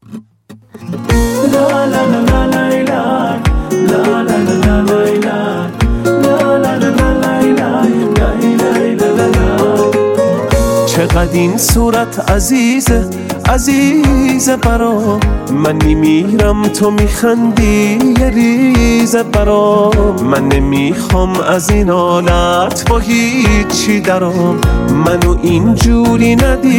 چقدر این صورت عزیزه عزیزه برام، من نمیرم تو میخندی یه ریزه برام. من نمیخوام از این حالت با هیچی درام، منو اینجوری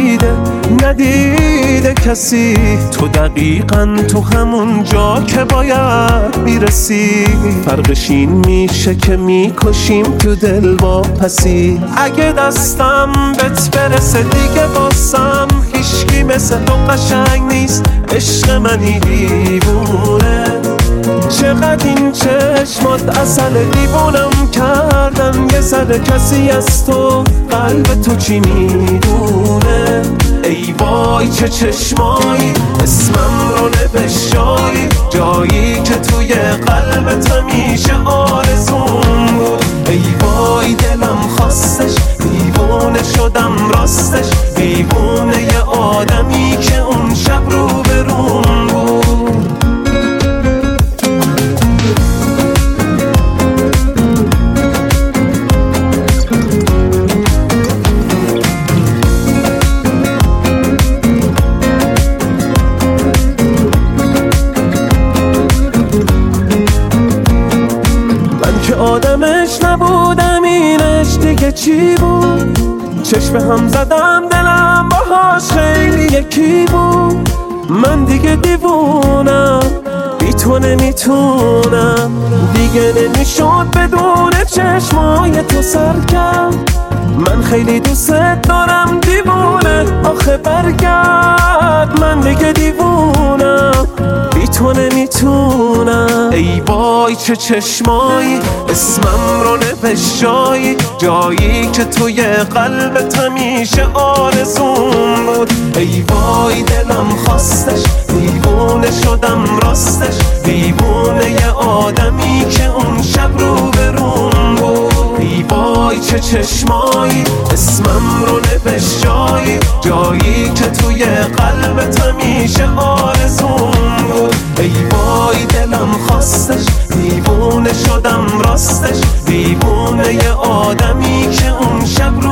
ندیده کسی. تو دقیقاً تو همون جا که باید میرسی، فرقش این میشه که میکشیم تو دل با پسی. اگه دستم بهت برسه دیگه باسم هیچکی مثل تو قشنگ نیست، عشق منی دیوونه. چقدر این چشمات عسل، دیوونم کردن یه ذره. کسی از تو قلب تو چی میدونه؟ ای وای چه چشمایی، اسمم رو نوشتایی، جایی که توی قلبت همیشه آرزوم بود. ای وای دلم خواستش، دیوونه شدم راستش، دیوونه یه آدمی که اون شب رو به روم بود. آدمش نبودم، اینش دیگه چی بود؟ چشم هم زدم دلم باهاش خیلی یکی بود. من دیگه دیوونم، بی تو نمیتونم دیگه، نمیشد بدون چشمای تو سرکم. من خیلی دوست دارم دیوونه، آخه برگرد. من دیگه دیوونم، بی تو نمیتونم. ای وای چه چشمایی، اسمم رو نوشتایی، جایی که توی قلبت همیشه آرزوم بود. ای وای دلم خواستش، دیوونه شدم راستش، دیوونه یه آدمی که اون شب رو به روم بود. ای وای چه چشمایی، اسمم رو نوشتایی، جایی که توی قلبت همیشه آرزوم بود. ای وای دلم خواستش، دیوونه شدم راستش، دیوونه یه آدمی که اون شب